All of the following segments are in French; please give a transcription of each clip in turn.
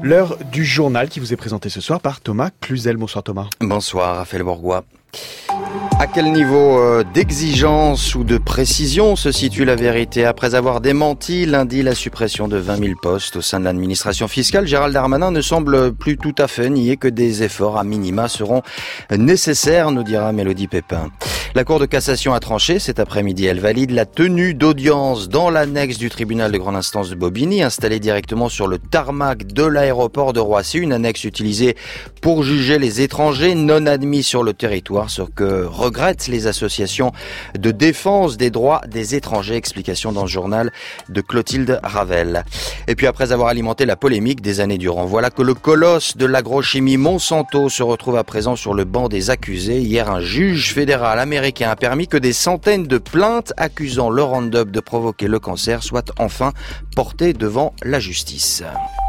L'heure du journal qui vous est présenté ce soir par Thomas Cluzel. Bonsoir Thomas. Bonsoir Raphaël Bourgois. À quel niveau d'exigence ou de précision se situe la vérité? Après avoir démenti lundi la suppression de 20 000 postes au sein de l'administration fiscale, Gérald Darmanin ne semble plus tout à fait nier que des efforts à minima seront nécessaires, nous dira Mélodie Pépin. La Cour de cassation a tranché cet après-midi. Elle valide la tenue d'audience dans l'annexe du tribunal de grande instance de Bobigny, installée directement sur le tarmac de l'aéroport de Roissy, une annexe utilisée pour juger les étrangers non admis sur le territoire, ce que regrettent les associations de défense des droits des étrangers. Explication dans le journal de Clotilde Ravel. Et puis après avoir alimenté la polémique des années durant, voilà que le colosse de l'agrochimie Monsanto se retrouve à présent sur le banc des accusés. Hier, un juge fédéral américain a permis que des centaines de plaintes accusant le Roundup de provoquer le cancer soient enfin portées devant la justice.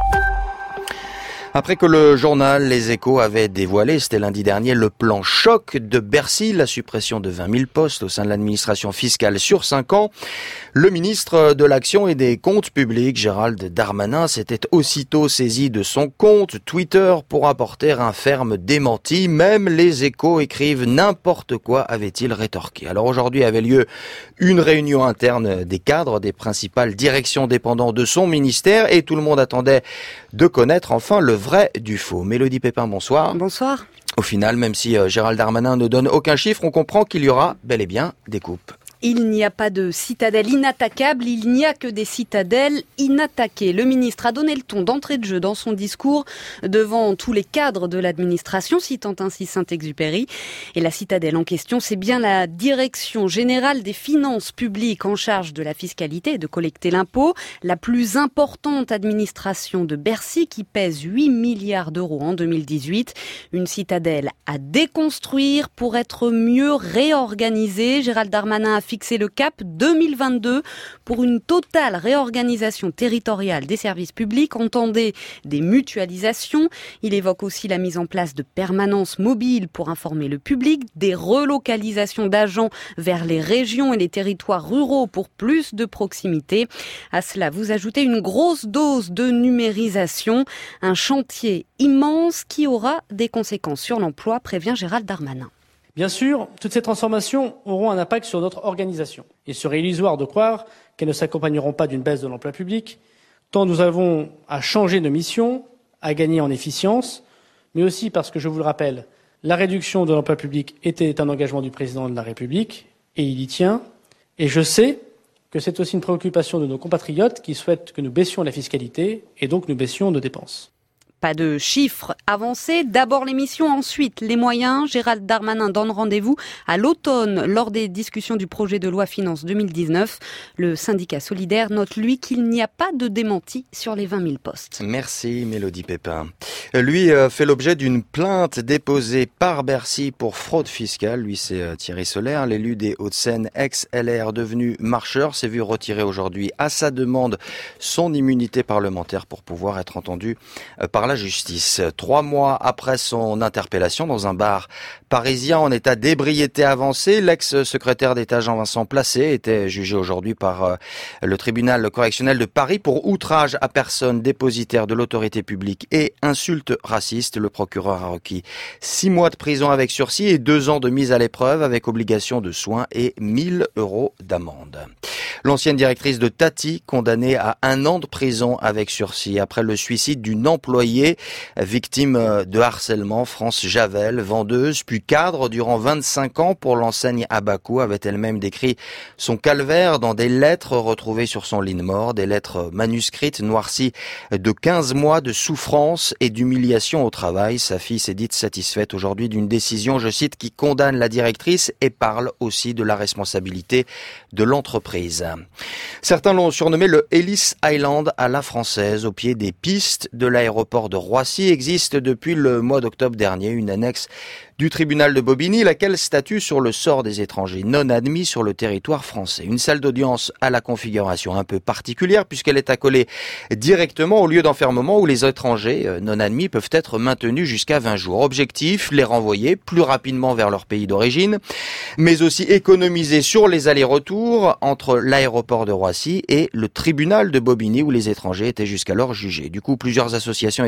Après que le journal Les Échos avait dévoilé, c'était lundi dernier, le plan choc de Bercy, la suppression de 20 000 postes au sein de l'administration fiscale sur 5 ans, le ministre de l'Action et des Comptes publics, Gérald Darmanin, s'était aussitôt saisi de son compte Twitter pour apporter un ferme démenti. Même Les Échos écrivent n'importe quoi, avait-il rétorqué. Alors aujourd'hui avait lieu une réunion interne des cadres des principales directions dépendantes de son ministère et tout le monde attendait de connaître enfin le vrai du faux. Mélodie Pépin, bonsoir. Bonsoir. Au final, même si Gérald Darmanin ne donne aucun chiffre, on comprend qu'il y aura bel et bien des coupes. Il n'y a pas de citadelle inattaquable, il n'y a que des citadelles inattaquées. Le ministre a donné le ton d'entrée de jeu dans son discours devant tous les cadres de l'administration, citant ainsi Saint-Exupéry. Et la citadelle en question, c'est bien la Direction générale des finances publiques en charge de la fiscalité et de collecter l'impôt, la plus importante administration de Bercy qui pèse 8 milliards d'euros en 2018. Une citadelle à déconstruire pour être mieux réorganisée. Gérald Darmanin a fixer le cap 2022 pour une totale réorganisation territoriale des services publics. Entendez des mutualisations. Il évoque aussi la mise en place de permanences mobiles pour informer le public, des relocalisations d'agents vers les régions et les territoires ruraux pour plus de proximité. À cela, vous ajoutez une grosse dose de numérisation, un chantier immense qui aura des conséquences sur l'emploi, prévient Gérald Darmanin. Bien sûr, toutes ces transformations auront un impact sur notre organisation. Il serait illusoire de croire qu'elles ne s'accompagneront pas d'une baisse de l'emploi public, tant nous avons à changer de mission, à gagner en efficience, mais aussi parce que, je vous le rappelle, la réduction de l'emploi public était un engagement du président de la République, et il y tient. Et je sais que c'est aussi une préoccupation de nos compatriotes qui souhaitent que nous baissions la fiscalité et donc nous baissions nos dépenses. Pas de chiffres avancés. D'abord les missions, ensuite les moyens. Gérald Darmanin donne rendez-vous à l'automne lors des discussions du projet de loi finances 2019. Le syndicat solidaire note, lui, qu'il n'y a pas de démenti sur les 20 000 postes. Merci Mélodie Pépin. Lui fait l'objet d'une plainte déposée par Bercy pour fraude fiscale. Lui, c'est Thierry Solaire, l'élu des Hauts-de-Seine, ex-LR, devenu marcheur, s'est vu retirer aujourd'hui à sa demande son immunité parlementaire pour pouvoir être entendu par la justice. 3 mois après son interpellation dans un bar parisien en état d'ébriété avancée, l'ex-secrétaire d'État Jean-Vincent Placé était jugé aujourd'hui par le tribunal correctionnel de Paris pour outrage à personne dépositaire de l'autorité publique et insulte raciste. Le procureur a requis 6 mois de prison avec sursis et 2 ans de mise à l'épreuve avec obligation de soins et 1 000 € d'amende. L'ancienne directrice de Tati, condamnée à 1 an de prison avec sursis après le suicide d'une employée victime de harcèlement. France Javel, vendeuse puis cadre durant 25 ans pour l'enseigne Abaco, avait elle-même décrit son calvaire dans des lettres retrouvées sur son lit de mort, des lettres manuscrites noircies de 15 mois de souffrance et d'humiliation au travail. Sa fille s'est dite satisfaite aujourd'hui d'une décision, je cite, qui condamne la directrice et parle aussi de la responsabilité de l'entreprise. Certains l'ont surnommé le Ellis Island à la française. Au pied des pistes de l'aéroport de Roissy existe depuis le mois d'octobre dernier une annexe du tribunal de Bobigny, laquelle statue sur le sort des étrangers non admis sur le territoire français. Une salle d'audience à la configuration un peu particulière puisqu'elle est accolée directement au lieu d'enfermement où les étrangers non admis peuvent être maintenus jusqu'à 20 jours. Objectif, les renvoyer plus rapidement vers leur pays d'origine, mais aussi économiser sur les allers-retours entre l'aéroport de Roissy et le tribunal de Bobigny où les étrangers étaient jusqu'alors jugés. Du coup, plusieurs associations et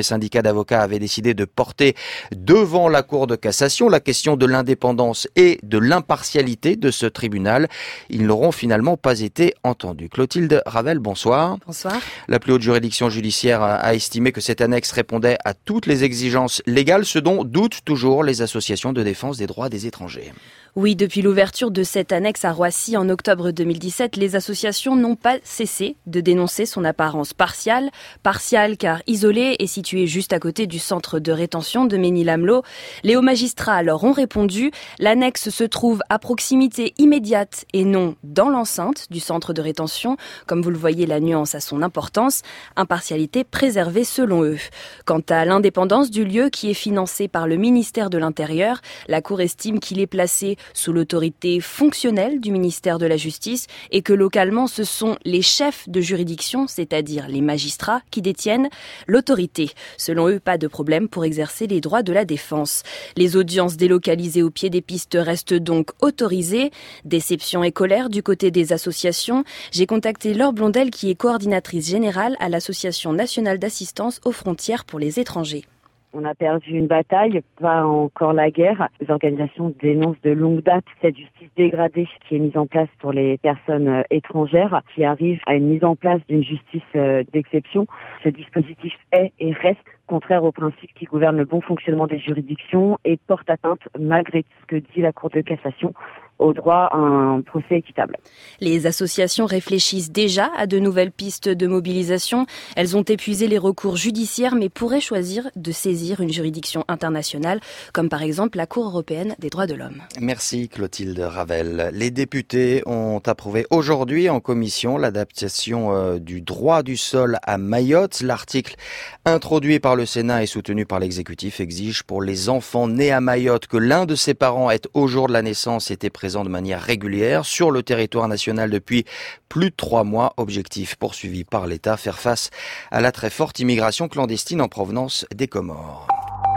syndicats d'avocats avaient décidé de porter devant la Cour de cassation la question de l'indépendance et de l'impartialité de ce tribunal. Ils n'auront finalement pas été entendus. Clotilde Ravel, bonsoir. Bonsoir. La plus haute juridiction judiciaire a estimé que cette annexe répondait à toutes les exigences légales, ce dont doutent toujours les associations de défense des droits des étrangers. Oui, depuis l'ouverture de cette annexe à Roissy en octobre 2017, les associations n'ont pas cessé de dénoncer son apparence partiale. Partiale car isolée et située juste à côté du centre de rétention de Mesnil-Amelot. Les hauts magistrats alors ont répondu. L'annexe se trouve à proximité immédiate et non dans l'enceinte du centre de rétention. Comme vous le voyez, la nuance a son importance. Impartialité préservée selon eux. Quant à l'indépendance du lieu qui est financé par le ministère de l'Intérieur, la Cour estime qu'il est placé sous l'autorité fonctionnelle du ministère de la Justice et que localement ce sont les chefs de juridiction, c'est-à-dire les magistrats, qui détiennent l'autorité. Selon eux, pas de problème pour exercer les droits de la défense. Les audiences délocalisées au pied des pistes restent donc autorisées. Déception et colère du côté des associations. J'ai contacté Laure Blondel qui est coordinatrice générale à l'Association nationale d'assistance aux frontières pour les étrangers. On a perdu une bataille, pas encore la guerre. Les organisations dénoncent de longue date cette justice dégradée qui est mise en place pour les personnes étrangères, qui arrive à une mise en place d'une justice d'exception. Ce dispositif est et reste contraire aux principes qui gouvernent le bon fonctionnement des juridictions et porte atteinte, malgré ce que dit la Cour de cassation, au droit à un procès équitable. Les associations réfléchissent déjà à de nouvelles pistes de mobilisation. Elles ont épuisé les recours judiciaires mais pourraient choisir de saisir une juridiction internationale, comme par exemple la Cour européenne des droits de l'homme. Merci Clotilde Ravel. Les députés ont approuvé aujourd'hui en commission l'adaptation du droit du sol à Mayotte. L'article introduit par le Sénat et soutenu par l'exécutif exige pour les enfants nés à Mayotte que l'un de ses parents ait au jour de la naissance été présent de manière régulière sur le territoire national depuis plus de 3 mois. Objectif poursuivi par l'État, faire face à la très forte immigration clandestine en provenance des Comores.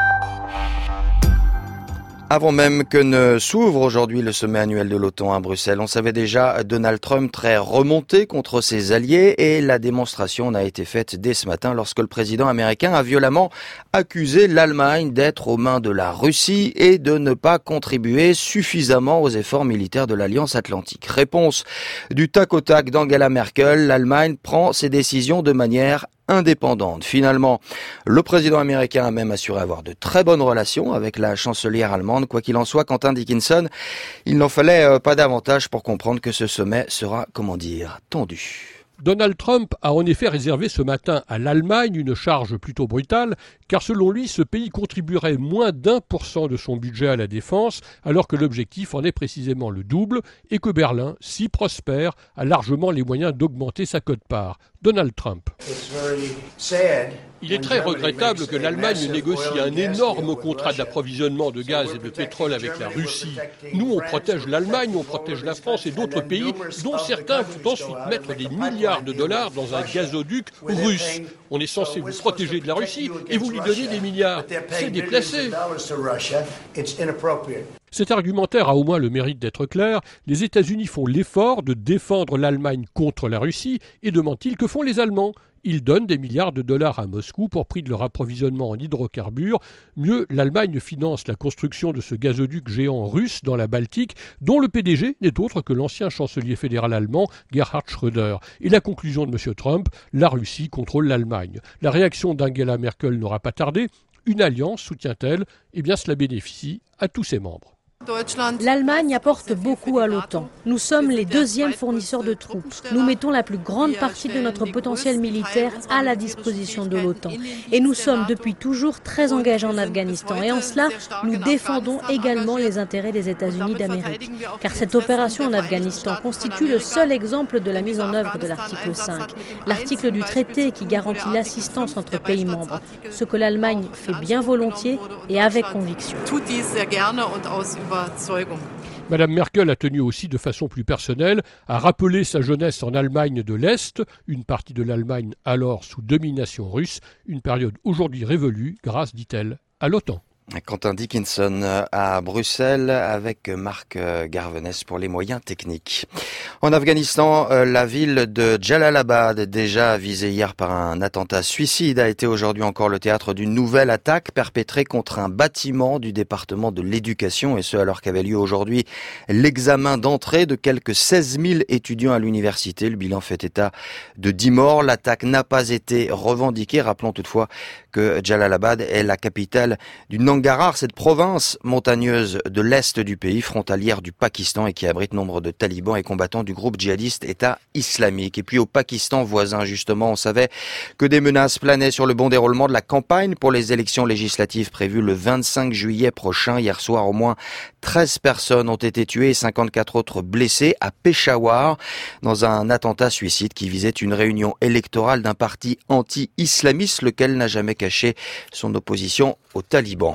Avant même que ne s'ouvre aujourd'hui le sommet annuel de l'OTAN à Bruxelles, on savait déjà Donald Trump très remonté contre ses alliés et la démonstration n'a été faite dès ce matin lorsque le président américain a violemment accusé l'Allemagne d'être aux mains de la Russie et de ne pas contribuer suffisamment aux efforts militaires de l'Alliance Atlantique. Réponse du tac au tac d'Angela Merkel, l'Allemagne prend ses décisions de manière indépendante. Finalement, le président américain a même assuré avoir de très bonnes relations avec la chancelière allemande. Quoi qu'il en soit, Quentin Dickinson, il n'en fallait pas davantage pour comprendre que ce sommet sera, tendu. Donald Trump a en effet réservé ce matin à l'Allemagne une charge plutôt brutale, car selon lui, ce pays contribuerait moins d'1% de son budget à la défense, alors que l'objectif en est précisément le double, et que Berlin, si prospère, a largement les moyens d'augmenter sa quote-part. Donald Trump. Il est très regrettable que l'Allemagne négocie un énorme contrat d'approvisionnement de gaz et de pétrole avec la Russie. Nous, on protège l'Allemagne, on protège la France et d'autres pays, dont certains vont ensuite mettre des milliards de dollars dans un gazoduc russe. On est censé vous protéger de la Russie et vous lui donner des milliards. C'est déplacé. Cet argumentaire a au moins le mérite d'être clair. Les États-Unis font l'effort de défendre l'Allemagne contre la Russie et demandent-ils que font les Allemands ? Ils donnent des milliards de dollars à Moscou pour prix de leur approvisionnement en hydrocarbures. Mieux, l'Allemagne finance la construction de ce gazoduc géant russe dans la Baltique, dont le PDG n'est autre que l'ancien chancelier fédéral allemand Gerhard Schröder. Et la conclusion de M. Trump, la Russie contrôle l'Allemagne. La réaction d'Angela Merkel n'aura pas tardé. Une alliance, soutient-elle, eh bien cela bénéficie à tous ses membres. L'Allemagne apporte beaucoup à l'OTAN. Nous sommes les deuxièmes fournisseurs de troupes. Nous mettons la plus grande partie de notre potentiel militaire à la disposition de l'OTAN. Et nous sommes depuis toujours très engagés en Afghanistan. Et en cela, nous défendons également les intérêts des États-Unis d'Amérique. Car cette opération en Afghanistan constitue le seul exemple de la mise en œuvre de l'article 5. L'article du traité qui garantit l'assistance entre pays membres. Ce que l'Allemagne fait bien volontiers et avec conviction. Madame Merkel a tenu aussi de façon plus personnelle à rappeler sa jeunesse en Allemagne de l'Est, une partie de l'Allemagne alors sous domination russe, une période aujourd'hui révolue grâce, dit-elle, à l'OTAN. Quentin Dickinson à Bruxelles avec Marc Garvenès pour les moyens techniques. En Afghanistan, la ville de Jalalabad, déjà visée hier par un attentat suicide, a été aujourd'hui encore le théâtre d'une nouvelle attaque perpétrée contre un bâtiment du département de l'éducation, et ce alors qu'avait lieu aujourd'hui l'examen d'entrée de quelques 16 000 étudiants à l'université. Le bilan fait état de 10 morts. L'attaque n'a pas été revendiquée. Rappelons toutefois que Jalalabad est la capitale du Nangarhar, cette province montagneuse de l'est du pays, frontalière du Pakistan et qui abrite nombre de talibans et combattants du groupe djihadiste État islamique. Et puis au Pakistan voisin, justement, on savait que des menaces planaient sur le bon déroulement de la campagne pour les élections législatives prévues le 25 juillet prochain. Hier soir, au moins 13 personnes ont été tuées et 54 autres blessées à Peshawar dans un attentat suicide qui visait une réunion électorale d'un parti anti-islamiste, lequel n'a jamais caché son opposition aux talibans.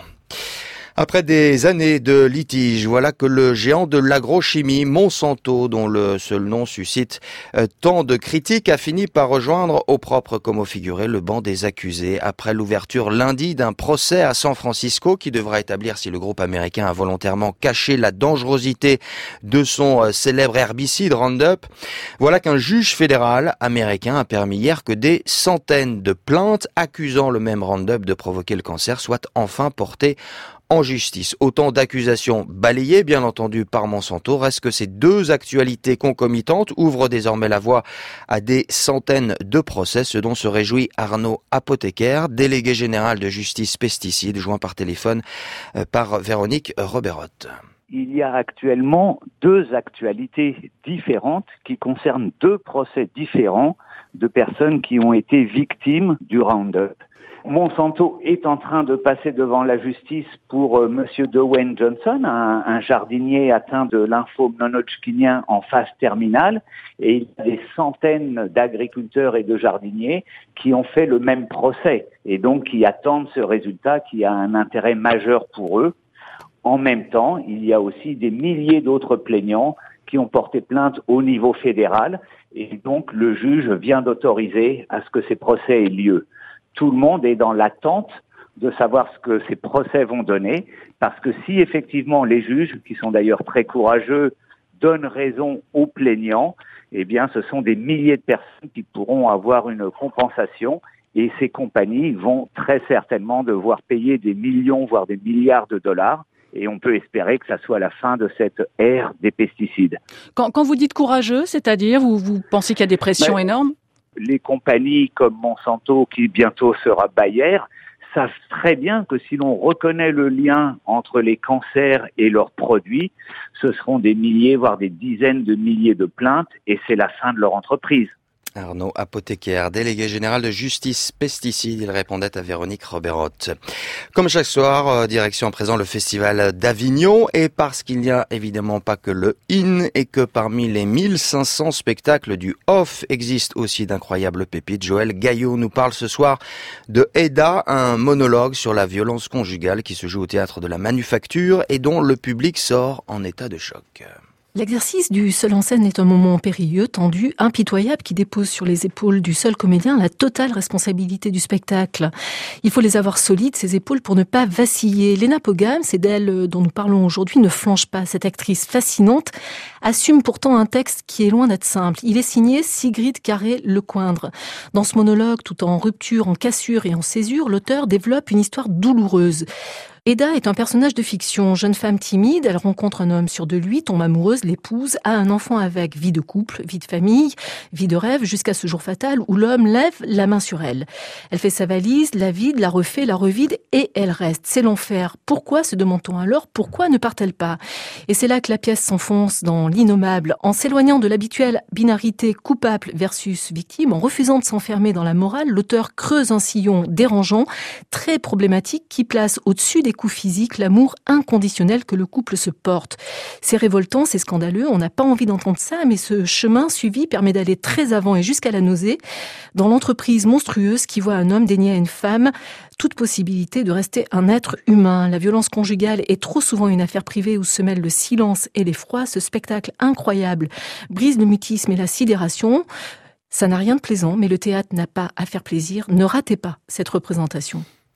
Après des années de litige, voilà que le géant de l'agrochimie Monsanto, dont le seul nom suscite tant de critiques, a fini par rejoindre au propre comme au figuré le banc des accusés après l'ouverture lundi d'un procès à San Francisco qui devra établir si le groupe américain a volontairement caché la dangerosité de son célèbre herbicide Roundup. Voilà qu'un juge fédéral américain a permis hier que des centaines de plaintes accusant le même Roundup de provoquer le cancer soient enfin portées en justice. Autant d'accusations balayées, bien entendu, par Monsanto. Reste que ces deux actualités concomitantes ouvrent désormais la voie à des centaines de procès, ce dont se réjouit Arnaud Apothécaire, délégué général de justice pesticides, joint par téléphone par Véronique Roberotte. Il y a actuellement deux actualités différentes qui concernent deux procès différents de personnes qui ont été victimes du Roundup. Monsanto est en train de passer devant la justice pour Monsieur Dwayne Johnson, un jardinier atteint de lymphome non-Hodgkinien en phase terminale, et il y a des centaines d'agriculteurs et de jardiniers qui ont fait le même procès et donc qui attendent ce résultat qui a un intérêt majeur pour eux. En même temps, il y a aussi des milliers d'autres plaignants qui ont porté plainte au niveau fédéral et donc le juge vient d'autoriser à ce que ces procès aient lieu. Tout le monde est dans l'attente de savoir ce que ces procès vont donner, parce que si effectivement les juges, qui sont d'ailleurs très courageux, donnent raison aux plaignants, eh bien ce sont des milliers de personnes qui pourront avoir une compensation et ces compagnies vont très certainement devoir payer des millions, voire des milliards de dollars. Et on peut espérer que ça soit la fin de cette ère des pesticides. Quand vous dites courageux, c'est-à-dire vous pensez qu'il y a des pressions énormes ? Les compagnies comme Monsanto, qui bientôt sera Bayer, savent très bien que si l'on reconnaît le lien entre les cancers et leurs produits, ce seront des milliers, voire des dizaines de milliers de plaintes, et c'est la fin de leur entreprise. Arnaud Apothécaire, délégué général de justice pesticides, il répondait à Véronique Roberotte. Comme chaque soir, direction à présent le festival d'Avignon, et parce qu'il n'y a évidemment pas que le IN et que parmi les 1500 spectacles du OFF existent aussi d'incroyables pépites, Joël Gaillot nous parle ce soir de Eda, un monologue sur la violence conjugale qui se joue au théâtre de la Manufacture et dont le public sort en état de choc. L'exercice du seul en scène est un moment périlleux, tendu, impitoyable, qui dépose sur les épaules du seul comédien la totale responsabilité du spectacle. Il faut les avoir solides, ces épaules, pour ne pas vaciller. Léna Pogam, c'est d'elle dont nous parlons aujourd'hui, ne flanche pas. Cette actrice fascinante assume pourtant un texte qui est loin d'être simple. Il est signé Sigrid Carré-Lecoindre. Dans ce monologue, tout en rupture, en cassure et en césure, l'auteur développe une histoire douloureuse. Eda est un personnage de fiction, jeune femme timide, elle rencontre un homme sûr de lui, tombe amoureuse, l'épouse, a un enfant avec, vie de couple, vie de famille, vie de rêve, jusqu'à ce jour fatal où l'homme lève la main sur elle. Elle fait sa valise, la vide, la refait, la revide et elle reste. C'est l'enfer. Pourquoi, se demande-t-on alors, pourquoi ne part-elle pas ? Et c'est là que la pièce s'enfonce dans l'innommable, en s'éloignant de l'habituelle binarité coupable versus victime, en refusant de s'enfermer dans la morale, l'auteur creuse un sillon dérangeant, très problématique, qui place au-dessus des coups physiques l'amour inconditionnel que le couple se porte. C'est révoltant, c'est scandaleux, on n'a pas envie d'entendre ça, mais ce chemin suivi permet d'aller très avant et jusqu'à la nausée dans l'entreprise monstrueuse qui voit un homme dénier à une femme toute possibilité de rester un être humain. La violence conjugale est trop souvent une affaire privée où se mêlent le silence et l'effroi. Ce spectacle incroyable brise le mutisme et la sidération. Ça n'a rien de plaisant, mais le théâtre n'a pas à faire plaisir. Ne ratez pas cette représentation.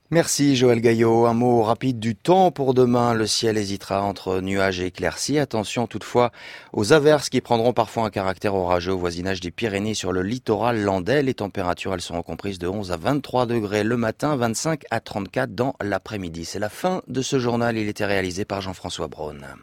Merci Joël Gaillot. Un mot rapide du temps pour demain. Le ciel hésitera entre nuages et éclaircies. Attention toutefois aux averses qui prendront parfois un caractère orageux au voisinage des Pyrénées sur le littoral landais. Les températures, elles seront comprises de 11 à 23 degrés le matin, 25 à 34 dans l'après-midi. C'est la fin de ce journal. Il était réalisé par Jean-François Braun.